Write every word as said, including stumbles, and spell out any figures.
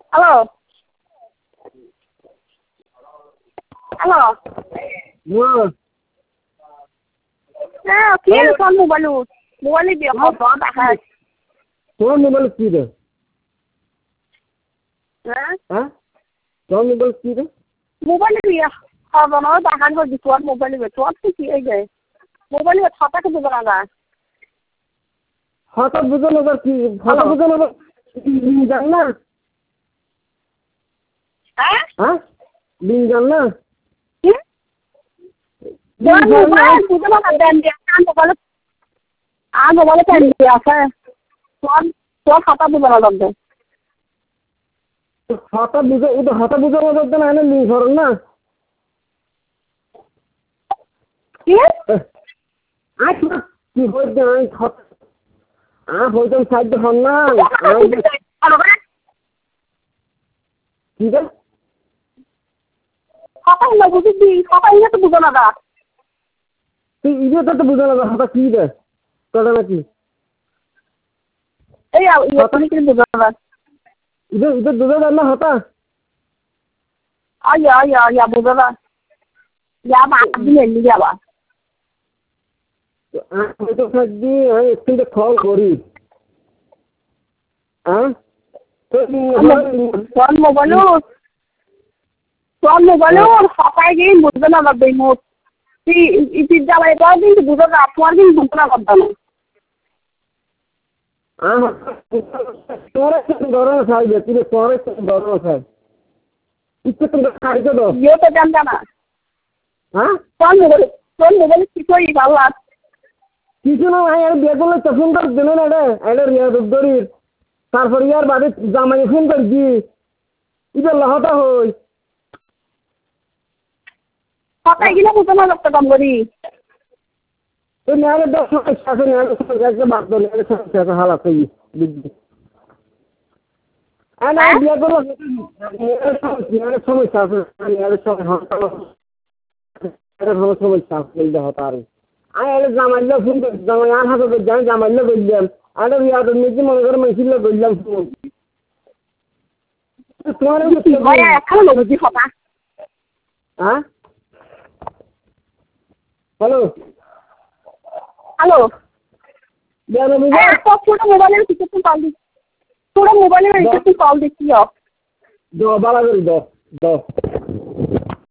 hello hello হ্যাঁ কি তোর মোবাইল মোবাইলে দিয়ে খবর দেখা তোর মোবাইল কি রে হ্যাঁ হ্যাঁ তোর মোবাইল কি রে মোবাইলে দিয়ে খবর না দেখা করবি তোর মোবাইলে তোর তো কি এই যায় মোবাইলে ছাতাকে দেবো না হঠাৎ বুঝে না কি হঠাৎ বুঝে না লিঙ্ক জান না হ্যাঁ হ্যাঁ লিঙ্ক জান না কি মোবাইল বুঝে না দেন দিয়ে কান মোবাইলে আর মোবাইলে কেন দিয়ে আছে তোর তোর খাতা বুঝে না লাগবে হঠাৎ বুঝে ও তো হঠাৎ বুঝে না করতে না লিঙ্ক করেন না কি আচ্ছা কি হইতে আমি আ হইতাম সাইড হন না কি রে খাতা না বুঝবি খাতা ইয়ে তো বুঝে না দা তুই ইয়ে তো বুঝে না হঠাৎ কি রে তোরা নাকি এই ইয়ে তুমি কি বুঝে না इधर इधर दूसरा डालना होता आया आया आया बुझे ना या बात भी ले लिया बा तो आँख तो सच्ची है इसके लिए कॉल करी हाँ तो कौन मोबाइल कौन मोबाइल और सफाई की बुझे ना लग गई मोट ती इसी जगह पर भी बुझे ना आपवार भी बुझे ना करता ना हाँ तोरे से डरो ना साइड है तेरे तोरे से डरो ना साइड इससे तुम खाई तो दो ये तो जानता ना हाँ कौन मोबाइल कौन मोबाइल किसको ये बाला किसी ना भाई यार बेगों में चफून कर देने ना डे ऐडर यार रुद्री तारफर यार बारे जामाई फोन कर दी इधर लहाता हो पता है कि ना बुझे ना लगता कम करी तो न्याय दस समस्या से न्याय समस्या से बात दो न्याय समस्या से हालात है बिल्कुल अरे दिया तो न्याय समस्या समस्या से न्याय समस्या अरे हम समस्या से इधर होता रही आए अरे जामाइल फोन कर जामाइल हाथ तो जान जामाइल बोल दिया अरे यार तो मुझे मन कर मैं इसीलिए बोल दिया फोन तुम्हारे भाई ऐसा लोग जी होता हाँ हेलो हेलो क्या नाम है तो पूरा मोबाइल में कितने कॉल दी पूरा मोबाइल में कितने कॉल देखी हो दो बाला कर दो दो